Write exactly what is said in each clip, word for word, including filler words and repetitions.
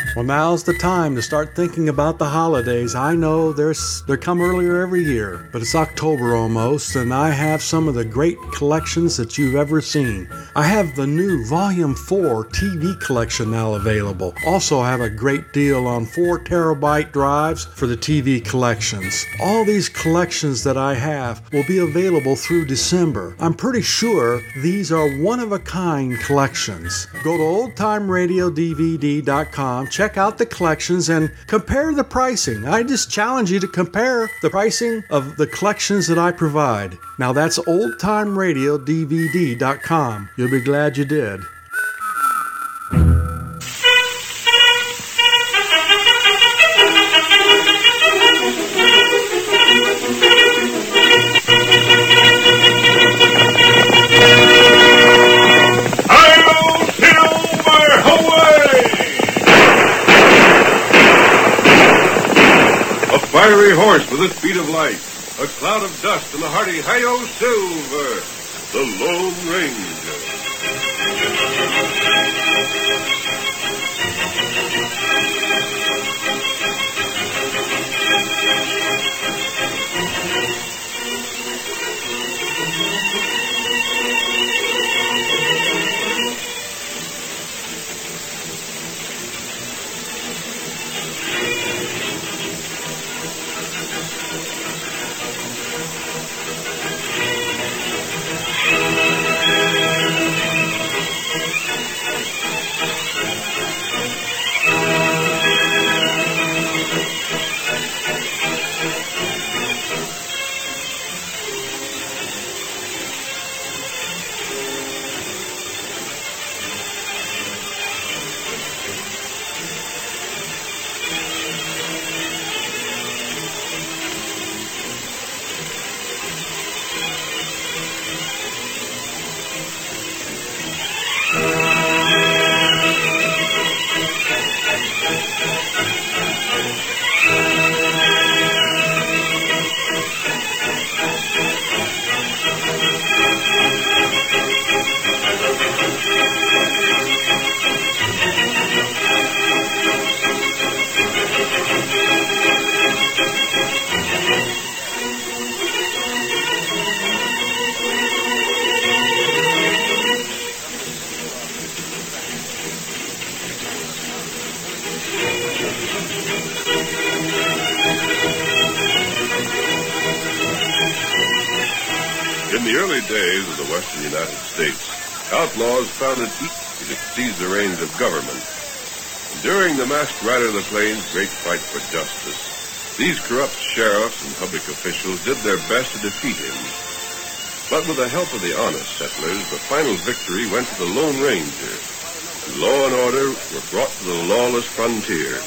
Well, now's the time to start thinking about the holidays. I know there's they come earlier every year, but it's October almost, and I have some of the great collections that you've ever seen. I have the new Volume four T V collection now available. Also have a great deal on four terabyte drives for the T V collections. All these collections that I have will be available through December. I'm pretty sure these are one-of-a-kind collections. Go to old time radio D V D dot com, check out the collections, and compare the pricing. I just challenge you to compare the pricing of the collections that I provide. Now that's old time radio D V D dot com. You'll be glad you did. Fiery horse with a speed of light, a cloud of dust, and a hearty Hi-Yo Silver, the Lone Ranger. In the early days of the western United States, outlaws found it easy to seize the reins of government. During the Masked Rider of the Plains' great fight for justice, these corrupt sheriffs and public officials did their best to defeat him. But with the help of the honest settlers, the final victory went to the Lone Ranger. Law and order were brought to the lawless frontier.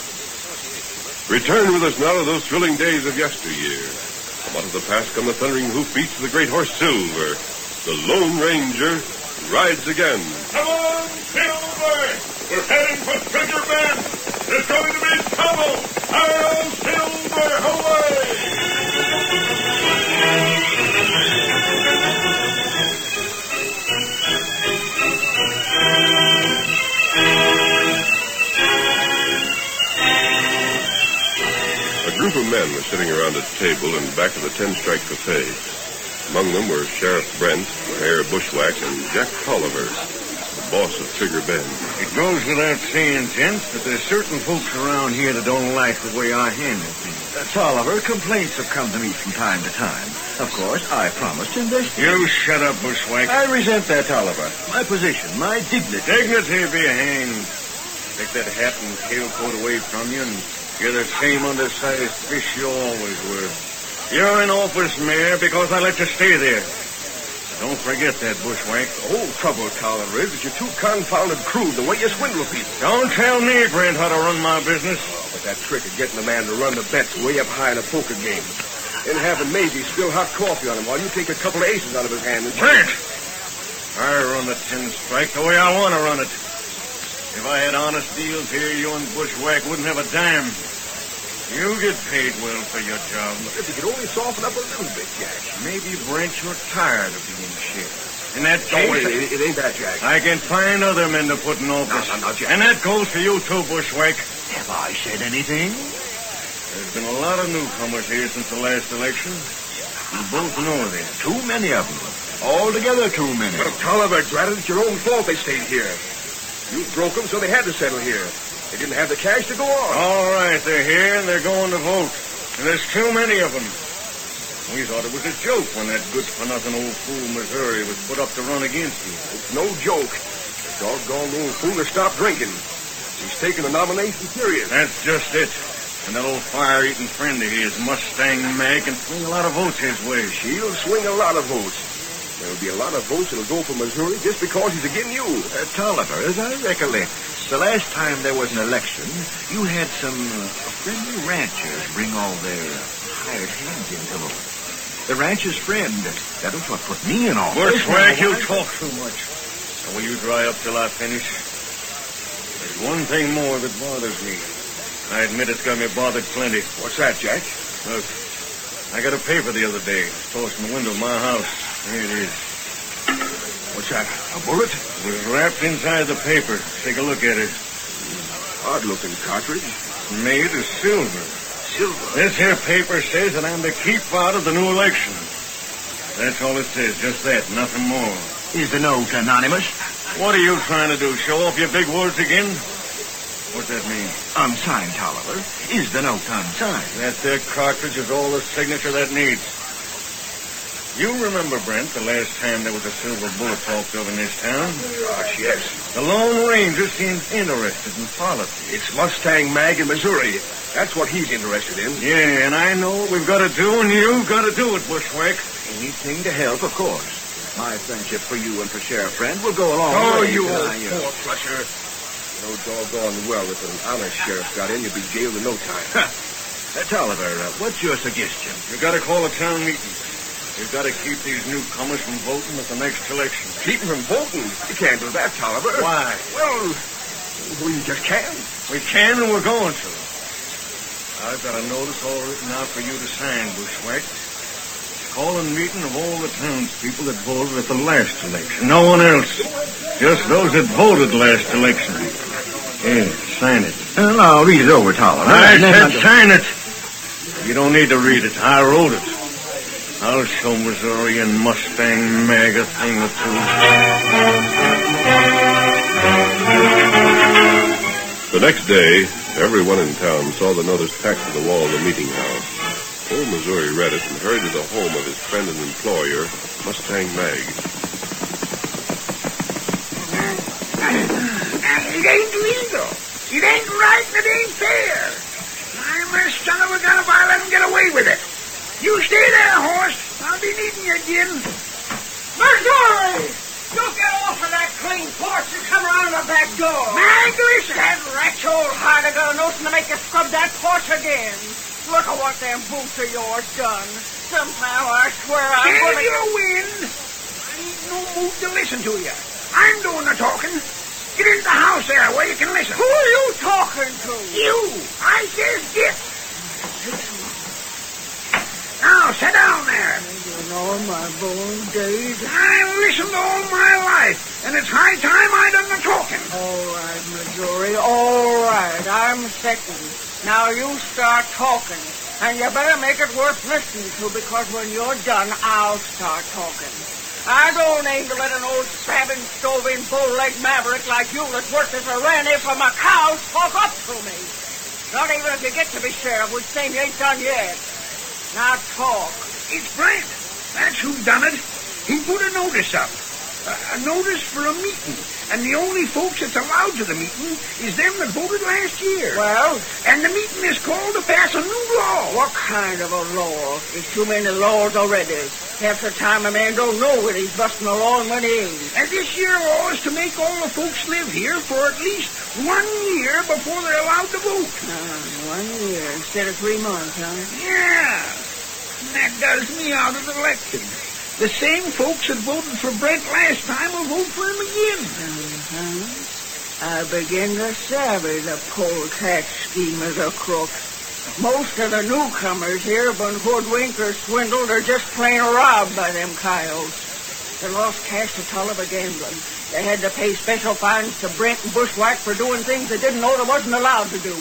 Return with us now to those thrilling days of yesteryear. From out of the past come the thundering hoofbeats of the great horse Silver. The Lone Ranger rides again. Come on, Silver! We're heading for Trigger Bend. There's going to be trouble. Hi-yo, Silver, away! A group of men were sitting around a table in back of the Ten Strike Cafe. Among them were Sheriff Brent, Mayor Bushwhack, and Jack Tolliver, the boss of Trigger Bend. It goes without saying, gents, that there's certain folks around here that don't like the way I handle things. Uh, Tolliver, complaints have come to me from time to time. Of course, I promised to investigate. You shut up, Bushwhack. I resent that, Tolliver. My position, my dignity. Dignity be hanged. Take that hat and tailcoat away from you, and you're the same undersized fish you always were. You're in office, Mayor, because I let you stay there. Don't forget that, Bushwhack. The whole trouble, Tolliver, is that you're too confounded crude the way you swindle people. Don't tell me, Brent, how to run my business. Oh, but that trick of getting a man to run the bets way up high in a poker game. Then having Maisie spill hot coffee on him while you take a couple of aces out of his hand and... Brent! I run the Ten Strike the way I want to run it. If I had honest deals here, you and Bushwhack wouldn't have a dime. You get paid well for your job. If you could only soften up a little bit, Jack. Maybe, Brent, you're tired of being sheriff. In that case... No, it, it, it ain't that, Jack. I can find other men to put in office. No, no, no, Jack. And that goes for you, too, Bushwhack. Have I said anything? There's been a lot of newcomers here since the last election. You both know them. Too many of them. Altogether too many. But Tolliver, drat it, it's your own fault they stayed here. You broke them, so they had to settle here. They didn't have the cash to go on. All right, they're here and they're going to vote. And there's too many of them. We thought it was a joke when that good-for-nothing old fool Missouri was put up to run against you. It's no joke. The doggone old fool has stopped drinking. He's taken the nomination serious. That's just it. And that old fire-eating friend of his, Mustang Mag, can swing a lot of votes his way. She'll swing a lot of votes. There'll be a lot of votes that'll go for Missouri just because he's against you. Uh, Tolliver, as I recollect, the last time there was an election, you had some uh, friendly ranchers bring all their hired hands in to vote. The rancher's friend, that was what put me in office. Bushwhack, you talk too much. Now, will you dry up till I finish? There's one thing more that bothers me. I admit it's got me bothered plenty. What's that, Jack? Look, I got a paper the other day, tossed in the window of my house. Here it is. What's that, a bullet? It was wrapped inside the paper. Take a look at it. Odd-looking cartridge. Made of silver. Silver? This here paper says that I'm to keep out of the new election. That's all it says, just that, nothing more. Is the note anonymous? What are you trying to do, show off your big words again? What's that mean? Unsigned, Tolliver. Is the note unsigned? That there cartridge is all the signature that needs. You remember, Brent, the last time there was a silver bullet talked of in this town? Gosh, yes. The Lone Ranger seems interested in politics. It's Mustang Mag in Missouri. That's what he's interested in. Yeah, and I know what we've got to do, and you've got to do it, Bushwhack. Anything to help, of course. My friendship for you and for Sheriff Friend will go along. Oh, way you till old I, uh, four-flusher. You know doggone well if an honest sheriff got in, you'd be jailed in no time. uh, Tolliver, uh, what's your suggestion? We've got to call a town meeting. We've got to keep these newcomers from voting at the next election. Keep them from voting? You can't do that, Tolliver. Why? Well, we just can't. We can, and we're going to. I've got a notice all written out for you to sign, Bushwhack. Call a meeting of all the townspeople that voted at the last election. No one else. Just those that voted last election. Here, sign it. Uh, I'll read it over, Tolliver. I And then said I'll- sign it. You don't need to read it. I wrote it. I'll show Missouri and Mustang Mag a thing or two. The next day, everyone in town saw the notice tacked to the wall of the meeting house. Old Missouri read it and hurried to the home of his friend and employer, Mustang Mag. It ain't legal. It ain't right and it ain't fair. I'm a son of a gun if I let him get away with it. You stay there, horse. I'll be needing you again. Missouri! You get off of that clean porch and come around the back door. Mag, listen. That wretch old Harder got a notion to make you scrub that porch again. Look at what them boots of yours done. Somehow I swear I'm Stand gonna... your wind. I ain't no mood to listen to you. I'm doing the talking. Get into the house there where you can listen. Who are you talking to? You. I says get. Now, sit down there. In all my born days. I've listened all my life, and it's high time I done the talking. All right, Missouri, all right. I'm second. Now you start talking. And you better make it worth listening to, because when you're done, I'll start talking. I don't aim to let an old stabbing, stoving, bull-legged maverick like you that's worked as a ranny for my cows talk up to me. Not even if you get to be sheriff, which thing you ain't done yet. Now talk. It's Brent. That's who done it. He put a notice up. A, a notice for a meeting. And the only folks that's allowed to the meeting is them that voted last year. Well? And the meeting is called to pass a new law. What kind of a law? There's too many laws already. Half the time a man don't know when he's busting a law and when he ain't. And this year law is to make all the folks live here for at least one year before they're allowed to vote. Uh, one year instead of three months, huh? Yeah. And that does me out of the election. The same folks that voted for Brent last time will vote for him again. Uh-huh. I begin to savvy the poll tax schemers are crooks. Most of the newcomers here have been hoodwinked or swindled or just plain robbed by them coyotes. They lost cash to Tolliver gambling. They had to pay special fines to Brent and Bushwhack for doing things they didn't know they wasn't allowed to do.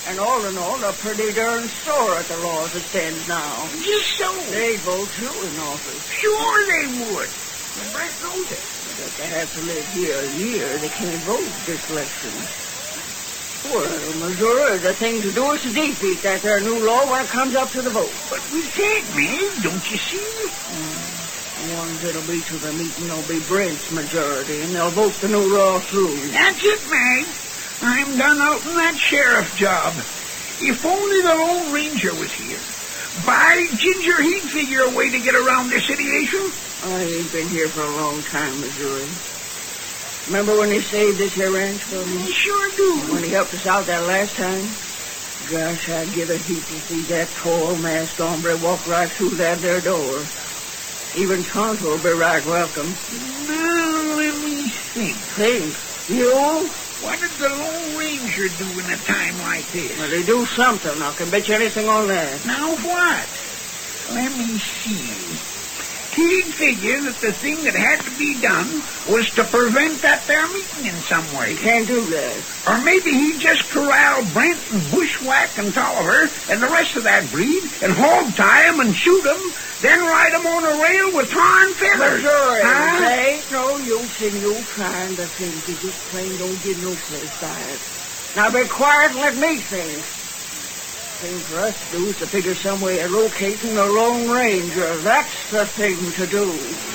And all in all, they're pretty darn sore at the law as it stands now. Just so. They'd vote too in office. Sure they would. And Brent knows it. But they have to live here a year. They can't vote this election. Well, Missouri, the thing to do is to defeat that there new law when it comes up to the vote. But we can't, Meg. Don't you see? Mm. The ones that'll be to the meeting will be Brent's majority, and they'll vote the new law through. That's it, Meg. I'm done out in that sheriff job. If only the Lone Ranger was here. By Ginger, he'd figure a way to get around the situation. I ain't been here for a long time, Missouri. Remember when he saved this here ranch for me? I sure do. When he helped us out that last time? Gosh, I'd give a heap to see that tall, masked hombre walk right through that there door. Even Tonto will be right welcome. Now, let me think. Think? You? What did the Lone Ranger do in a time like this? Well, they do something. I can bet you anything on that. Now what? Let me see. He'd figure that the thing that had to be done was to prevent that there meeting in some way. He can't do that. Or maybe he'd just corral Brent and Bushwhack and Tolliver and the rest of that breed and hog tie 'em and shoot 'em, then ride 'em on a rail with tar and feathers. Missouri, huh? there ain't no use in you trying to think. You just plain don't get no place by it. Now be quiet and let me think. The thing for us to do is to figure some way of locating the Lone Ranger. That's the thing to do.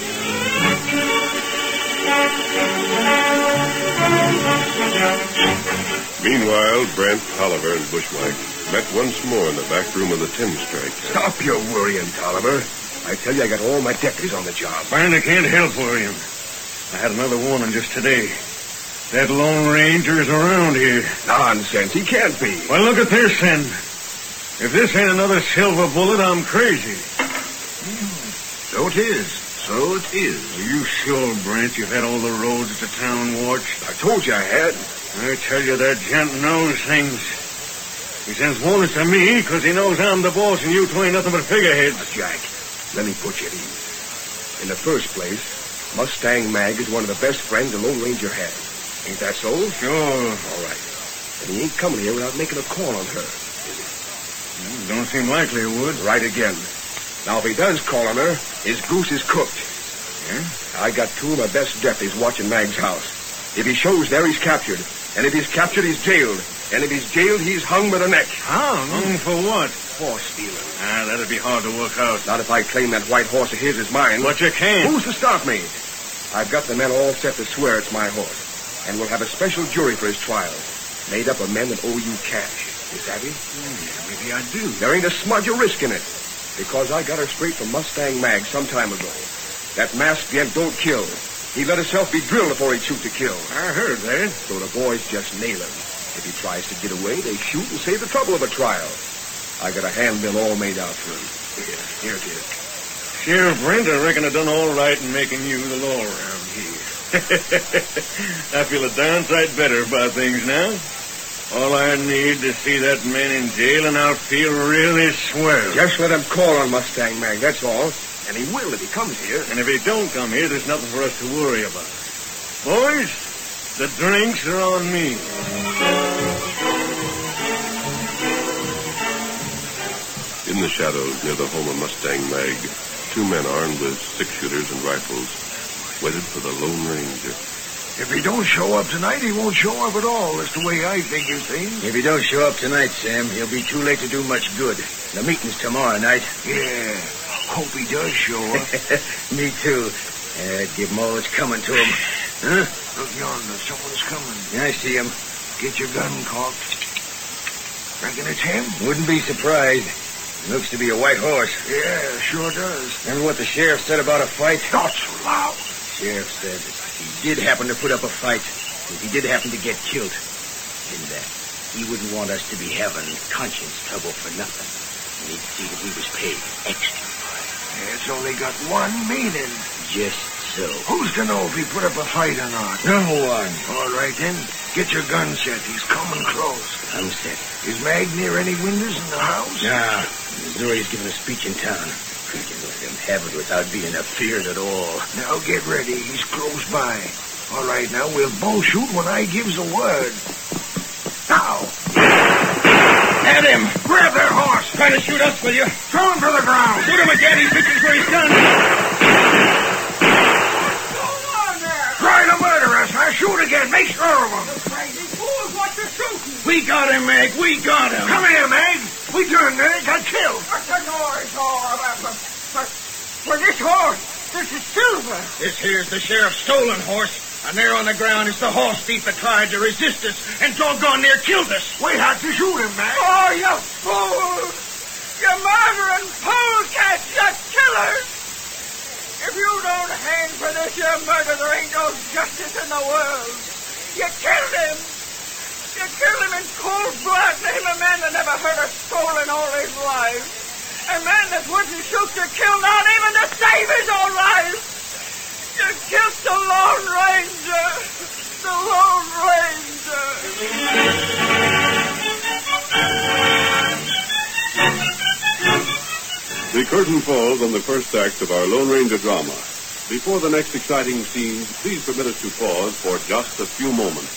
Meanwhile, Brent, Tolliver, and Bushwhack met once more in the back room of the Tin Strike. Stop your worrying, Tolliver. I tell you, I got all my deputies on the job. Brent, I can't help worrying. I had another warning just today. That Lone Ranger's around here. Nonsense. He can't be. Well, look at this, then. If this ain't another silver bullet, I'm crazy. So it is. So it is. Are you sure, Brent, you've had all the roads to town watched? I told you I had. I tell you, that gent knows things. He sends warnings to me because he knows I'm the boss and you two ain't nothing but figureheads. Now, Jack, let me put you at ease. In the first place, Mustang Mag is one of the best friends the Lone Ranger has. Ain't that so? Sure. All right. And he ain't coming here without making a call on her. Well, don't seem likely it would. Right again. Now, if he does call on her, his goose is cooked. Yeah? I got two of my best deputies watching Mag's house. If he shows there, he's captured. And if he's captured, he's jailed. And if he's jailed, he's hung by the neck. Hung? Hung for what? Horse stealing. Ah, that'd be hard to work out. Not if I claim that white horse of his is mine. But you can't. Who's to stop me? I've got the men all set to swear it's my horse. And we'll have a special jury for his trial. Made up of men that owe you cash. You savvy? Yeah, maybe I do. There ain't a smudge of risk in it. Because I got her straight from Mustang Mag some time ago. That masked gent don't kill. He let himself be drilled before he'd shoot to kill. I heard that. So the boys just nail him. If he tries to get away, they shoot and save the trouble of a trial. I got a handbill all made out for him. Here, here it is. Sheriff Brent, I reckon I done all right in making you the law around here. I feel a darn sight better about things now. All I need to see that man in jail, and I'll feel really swell. Just let him call on Mustang Mag, that's all. And he will if he comes here. And if he don't come here, there's nothing for us to worry about. Boys, the drinks are on me. In the shadows near the home of Mustang Mag, two men armed with six-shooters and rifles waited for the Lone Ranger. If he don't show up tonight, he won't show up at all. That's the way I figure things. If he don't show up tonight, Sam, he'll be too late to do much good. The meeting's tomorrow night. Yeah. Hope he does show up. Me too. Uh, give him all that's coming to him. Huh? Look yonder. Someone's coming. Yeah, I see him. Get your gun cocked. Reckon it's him? Wouldn't be surprised. Looks to be a white horse. Yeah, sure does. Remember what the sheriff said about a fight? Not so loud. Sheriff said if he did happen to put up a fight, if he did happen to get killed, then that he wouldn't want us to be having conscience trouble for nothing. And he'd see that we was paid extra for it. Yeah, it's only got one meaning. Just so. Who's to know if he put up a fight or not? No one. All right, then. Get your gun set. He's coming close. I'm set. Is Mag near any windows in the house? Nah. Missouri's giving a speech in town. We can let him have it without being afeared at all. Now get ready. He's close by. All right, now we'll both shoot when I gives the word. Now! to shoot us, will you? Throw him to the ground. Shoot him again. He pitches for his gun. Try to murder us. I shoot again. Make sure of him. Crazy fools, what you shooting? We got him, Meg. We got him. Come here, Meg. We turned there. He got killed. What's the noise all about? But, but, but this horse, this is Silver. This here's the sheriff's stolen horse. And there on the ground is the horse thief that tried to resist us and doggone near killed us. We had to shoot him, Meg. Oh, you fool! You murdering polecats, you killers! If you don't hang for this, you murder, there ain't no justice in the world. You killed him. You killed him in cold blood. Name a man that never heard a soul in all his life. A man that wouldn't shoot to kill, not even to save his own life. You killed the Lone Ranger. The Lone Ranger. The curtain falls on the first act of our Lone Ranger drama. Before the next exciting scenes, please permit us to pause for just a few moments.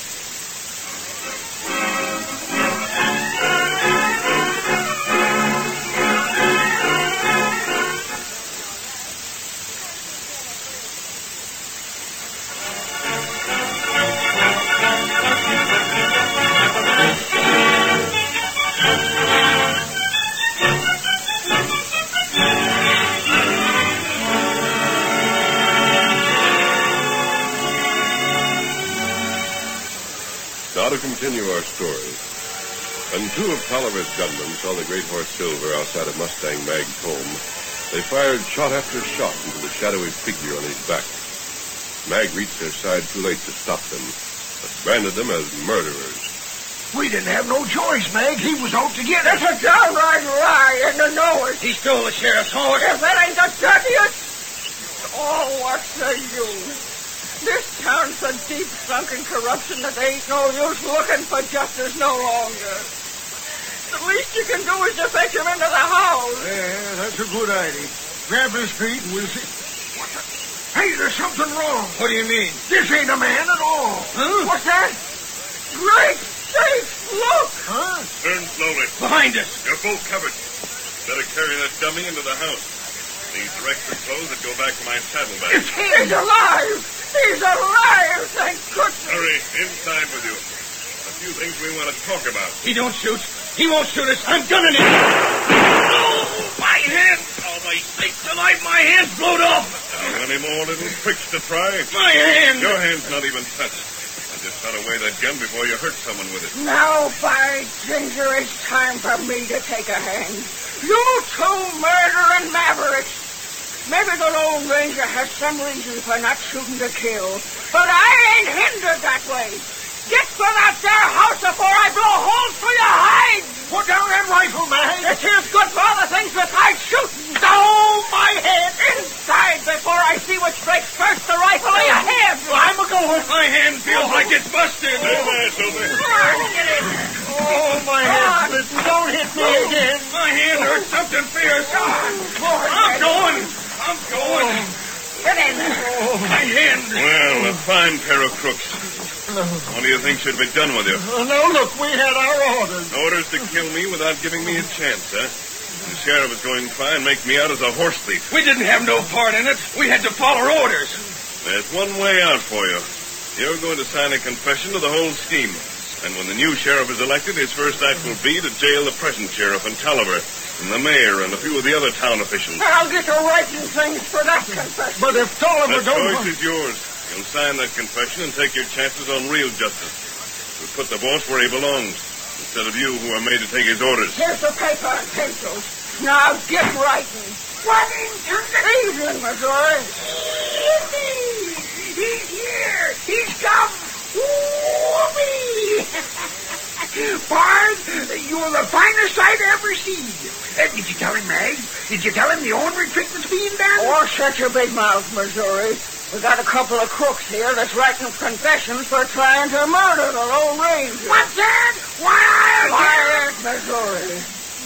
Now to continue our story. When two of Tolliver's gunmen saw the great horse Silver outside of Mustang Mag's home, they fired shot after shot into the shadowy figure on his back. Mag reached their side too late to stop them, but branded them as murderers. We didn't have no choice, Meg. He was out to get us. That's a downright lie, and to know it. He stole the sheriff's horse. If that ain't the dirtiest... Oh, what's the use? This town's so deep sunk in corruption that there ain't no use looking for justice no longer. The least you can do is to fetch him into the house. Yeah, that's a good idea. Grab his feet and we'll see. What the... Hey, there's something wrong. What do you mean? This ain't a man at all. Huh? What's that? Great sakes, look! Huh? Turn slowly. Behind us. You're both covered. Better carry that dummy into the house. These are extra clothes that go back to my saddlebag. It's him! He's alive! He's alive! Thank goodness! Hurry, inside with you. A few things we want to talk about. He don't shoot. He won't shoot us. I'm gunning him. Oh, my hand! Oh, my sakes alive, my hand's blowed off. Now, any more little tricks to try? My hand! Your hand's not even touched. I just shot away that gun before you hurt someone with it. Now, by ginger, it's time for me to take a hand. You two murdering mavericks! Maybe the Lone Ranger has some reason for not shooting to kill, but I ain't hindered that way. Get for that there house before I blow holes through your hide! Put down that rifle, man. This here's good for other things besides shooting. Down my head! Inside before I see which breaks first, the rifle or your head! I'm a-going. My hand feels like it's busted. Stay there, Silver. Oh, my head's splitting. Don't hit me again. My hand hurts something fierce. I'm going. I'm going. Get in there. My hand. Well, a fine pair of crooks. What do you think should be done with you? Oh, no, look, we had our orders. Orders to kill me without giving me a chance, huh? The sheriff is going to try and make me out as a horse thief. We didn't have no part in it. We had to follow orders. There's one way out for you. You're going to sign a confession to the whole scheme. And when the new sheriff is elected, his first act will be to jail the present sheriff and Tolliver, and the mayor, and a few of the other town officials. I'll get to writing things for that confession. But if Tolliver That don't... choice is yours. You'll sign that confession and take your chances on real justice. We'll put the boss where he belongs, instead of you who are made to take his orders. Here's the paper and pencils. Now get writing. What into the evening, Missouri? Yippee! He's here! He's come! Whoopee! Bard, you're the finest I've ever seen. Uh, did you tell him, Mag? Did you tell him the ornery trick that's being done? Oh, shut your big mouth, Missouri. We got a couple of crooks here that's writing confessions for trying to murder the Lone Ranger. What's that? Why, Quiet, Missouri.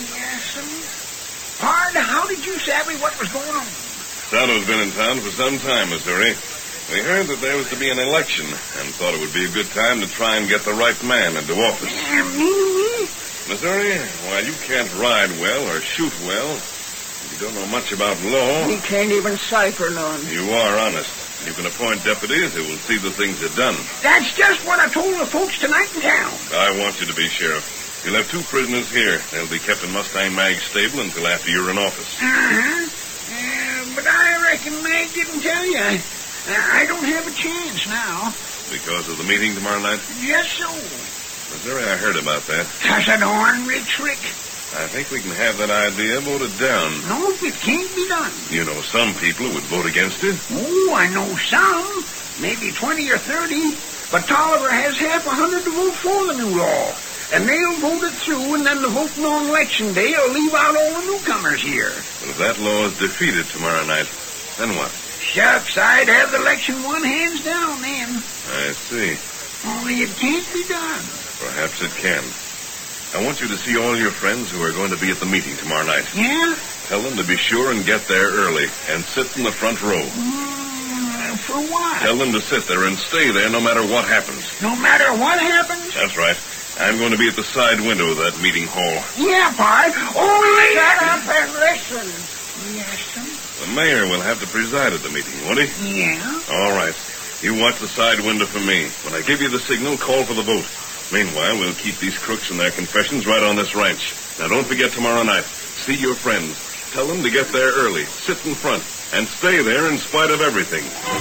Yes, Bard, how did you savvy what was going on? Tonto's been in town for some time, Missouri. We heard that there was to be an election and thought it would be a good time to try and get the right man into office. Uh, me? Missouri, while you can't ride well or shoot well, you don't know much about law. He can't even cipher none. You are honest. You can appoint deputies who will see the things are done. That's just what I told the folks tonight in town. I want you to be sheriff. You'll have two prisoners here. They'll be kept in Mustang Mag's stable until after you're in office. Uh-huh. Uh, but I reckon Mag didn't tell you. I, I don't have a chance now. Because of the meeting tomorrow night? Yes, so. Missouri, I heard about that. That's an ornery trick. I think we can have that idea voted down. No, it can't be done. You know some people would vote against it. Oh, I know some. Maybe twenty or thirty. But Tolliver has half a hundred to vote for the new law. And they'll vote it through, and then the voting on election day will leave out all the newcomers here. But if that law is defeated tomorrow night, then what? Shucks, I'd have the election won hands down then. I see. Only it can't be done. Perhaps it can. I want you to see all your friends who are going to be at the meeting tomorrow night. Yeah? Tell them to be sure and get there early and sit in the front row. Mm, for what? Tell them to sit there and stay there no matter what happens. No matter what happens? That's right. I'm going to be at the side window of that meeting hall. Yeah, Bart. Only... Shut up and listen. Yes, sir? The mayor will have to preside at the meeting, won't he? Yeah. All right. You watch the side window for me. When I give you the signal, call for the vote. Meanwhile, we'll keep these crooks and their confessions right on this ranch. Now, don't forget tomorrow night. See your friends. Tell them to get there early, sit in front, and stay there in spite of everything.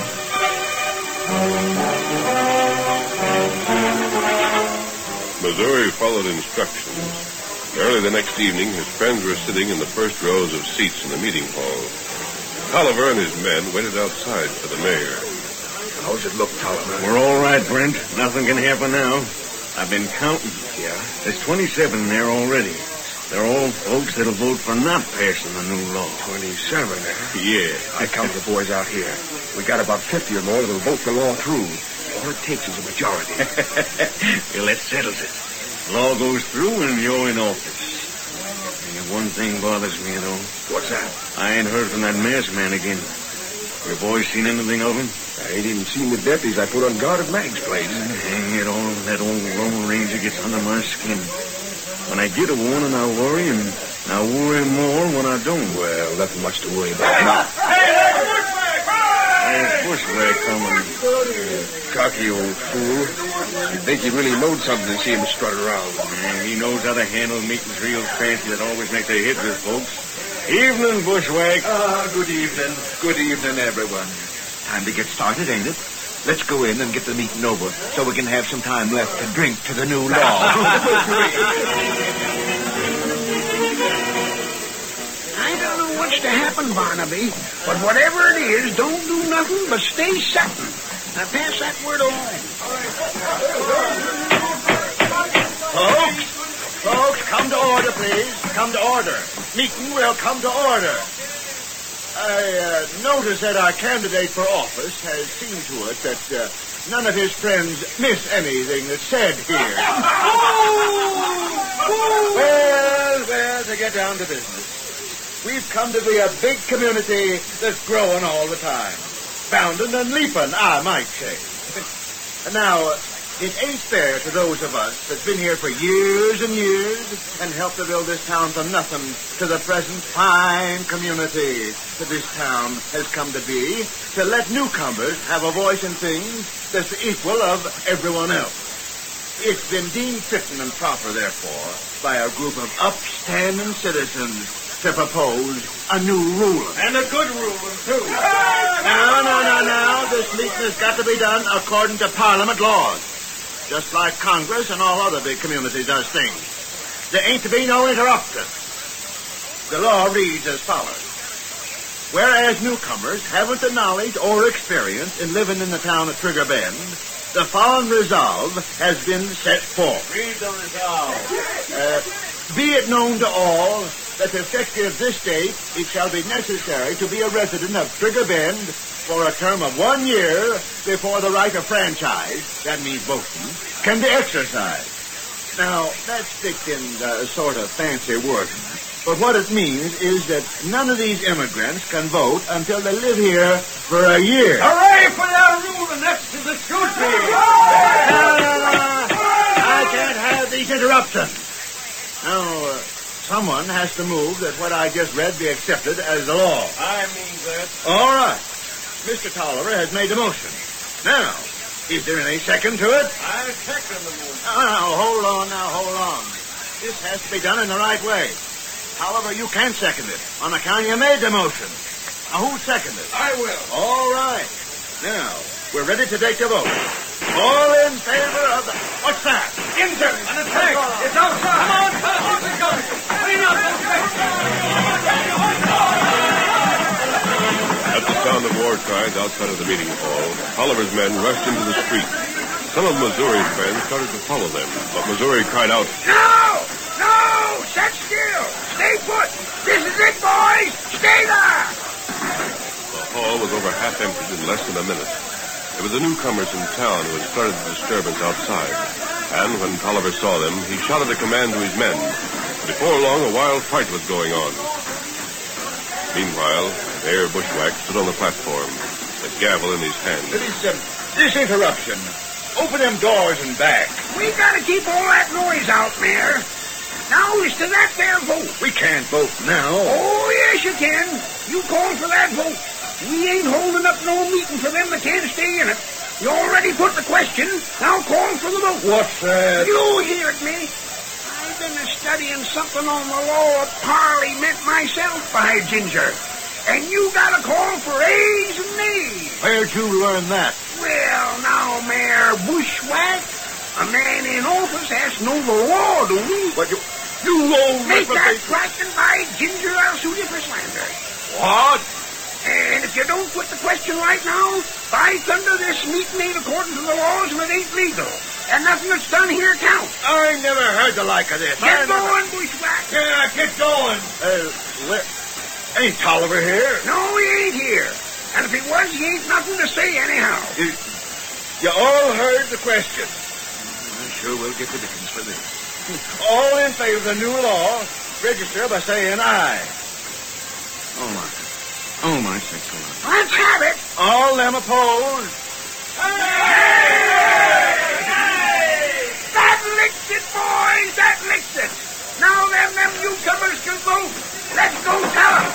Missouri followed instructions. Early the next evening, his friends were sitting in the first rows of seats in the meeting hall. Tolliver and his men waited outside for the mayor. How's it look, Tolliver? We're all right, Brent. Nothing can happen now. I've been counting. Yeah? There's twenty-seven there already. They're all folks that'll vote for not passing the new law. Twenty-seven, eh? Yeah. I counted the boys out here. We got about fifty or more that'll vote the law through. All it takes is a majority. Well, that settles it. Law goes through and you're in office. And one thing bothers me, though. What's that? I ain't heard from that masked man again. Your boys seen anything of him? I ain't even seen the deputies I put on guard at Mag's place. Hang it all, that old Lone Ranger gets under my skin. When I get a warning, I worry, and I worry more when I don't. Well, nothing much to worry about. There's Bushwhack coming. Cocky old fool. You'd think he really knowed something to see him strut around. Yeah, he knows how to handle meetings real fancy that always make their hits with folks. Evening, Bushwhack. Ah, good evening. Good evening, everyone. Time to get started, ain't it? Let's go in and get the meeting over so we can have some time left to drink to the new law. I don't know what's to happen, Barnaby, but whatever it is, don't do nothing but stay setting. Now pass that word along. Folks, folks, come to order, please. Come to order. Meeting will come to order. I uh, notice that our candidate for office has seen to it that uh, none of his friends miss anything that's said here. Well, well, to get down to business. We've come to be a big community that's growing all the time. Bounding and leaping, I might say. Now, it ain't fair to those of us that's been here for years and years and helped to build this town from nothing to the present fine community that this town has come to be, to let newcomers have a voice in things that's the equal of everyone else. It's been deemed fitting and proper, therefore, by a group of upstanding citizens to propose a new ruler. And a good ruler, too. No, no, no, no. This meeting has got to be done according to Parliament laws. Just like Congress and all other big communities does things. There ain't to be no interruption. The law reads as follows. Whereas newcomers haven't the knowledge or experience in living in the town of Trigger Bend, the following resolve has been set forth. Read the resolve. Uh, be it known to all that effective this date, it shall be necessary to be a resident of Trigger Bend for a term of one year before the right of franchise, that means voting, can be exercised. Now, that's thick and uh, sort of fancy word, but what it means is that none of these immigrants can vote until they live here for a year. Hooray for that rule, and that's to the scoot No, no, no. I can't have these interruptions. Now, uh, someone has to move that what I just read be accepted as the law. I mean that. All right. Mister Tolliver has made the motion. Now, is there any second to it? I second the motion. No, no, hold on now, hold on. This has to be done in the right way. However, you can second it on account you made the motion. Now, who seconded it? I will. All right. Now, we're ready to take the vote. All in favor of the... What's that? Injun! An attack! It's outside! Come on! Hold the gun! Clean up those At the sound of war cries outside of the meeting hall, Tolliver's men rushed into the street. Some of Missouri's friends started to follow them, but Missouri cried out, No! No! Sit still! Stay put! This is it, boys! Stay there! The hall was over half emptied in less than a minute. It was the newcomers in town who had started the disturbance outside. And when Tolliver saw them, he shouted a command to his men. Before long, a wild fight was going on. Meanwhile, Mayor Bushwhack stood on the platform, a gavel in his hand. This, uh, this interruption. Open them doors and back. We gotta keep all that noise out, Mayor. Now, as to that there vote. We can't vote now. Oh, yes, you can. You call for that vote. We ain't holding up no meeting for them that can't stay in it. You already put the question. Now call for the vote. What's that? You heard me. I've been studying something on the law of Parliament myself, by Ginger. And you gotta call for A's and nays. Where'd you learn that? Well, now, Mayor Bushwhack, a man in office has to know the law, do we? What, you... You old... Make that cracking by Ginger, I'll sue you for slander. What? And if you don't put the question right now, by thunder, this meeting ain't according to the laws and it ain't legal. And nothing that's done here counts. I never heard the like of this. Get I going, never... Bushwhack. Yeah, get going. Uh, where... Ain't Tolliver here? No, he ain't here. And if he was, he ain't nothing to say anyhow. You, you all heard the question. I sure will get the dickens for this. All in favor of the new law, register by saying aye. Oh, my. Oh, my sakes alive. Let's have it. All them opposed. Hey! Hey! That licks it, boys. That licks it. Now them, them newcomers can vote. Let's go tell them.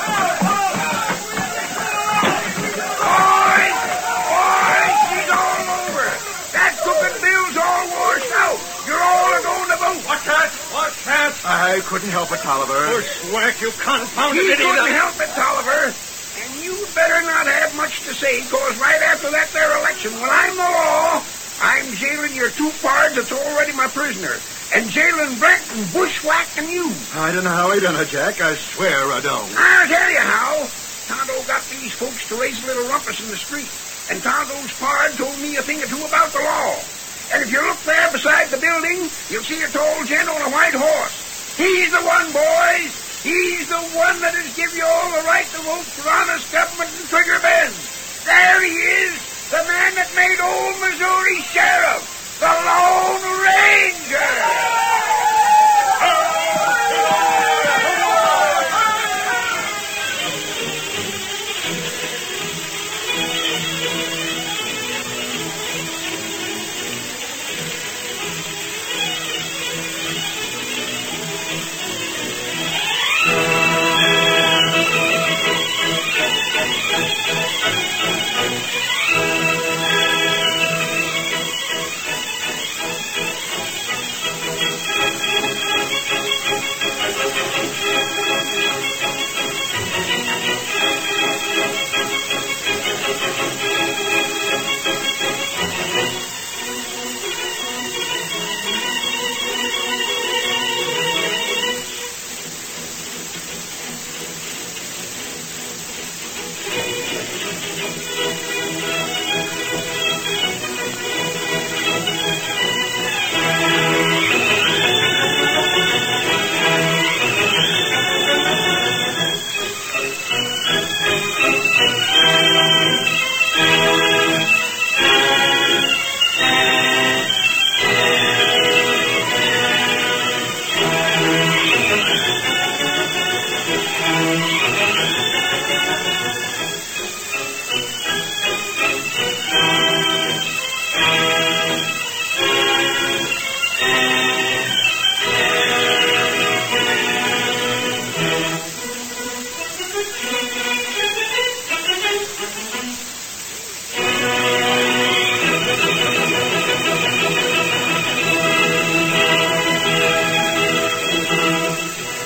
Boys, boys, she's all over. That cooking bill's all washed out. You're all going to vote. What's that? What's that? I couldn't help it, Tolliver. Bushwhack, you confounded He idiot. couldn't help it, Tolliver. And you'd better not have much to say, because right after that there election, when I'm the law, I'm jailing your two pards that's already my prisoner. And jailing Brent and Bushwhack and you. I don't know how he done it, Jack. I swear I don't. I'll tell you how. Tonto got these folks to raise a little rumpus in the street. And Tonto's pard told me a thing or two about the law. And if you look there beside the building, you'll see a tall gent on a white horse. He's the one, boys. He's the one that has give you all the right to vote for honest government and Trigger Bend. There he is, the man that made old Missouri sheriff, the Lone Ranger.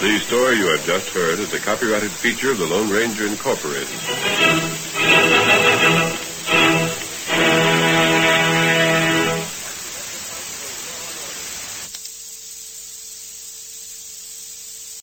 The story you have just heard is a copyrighted feature of the Lone Ranger Incorporated.